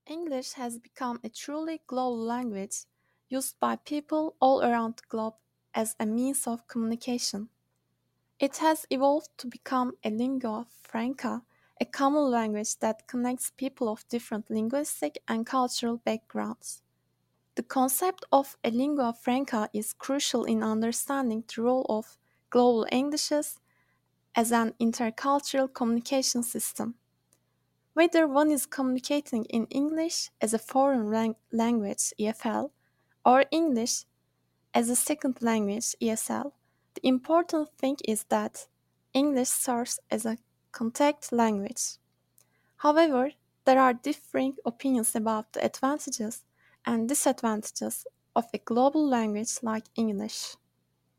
English has become a truly global language used by people all around the globe as a means of communication. It has evolved to become a lingua franca, a common language that connects people of different linguistic and cultural backgrounds. The concept of a lingua franca is crucial in understanding the role of global Englishes as an intercultural communication system. Whether one is communicating in English as a foreign language (EFL) or English as a second language (ESL), the important thing is that English serves as a contact language. However, there are differing opinions about the advantages and disadvantages of a global language like English.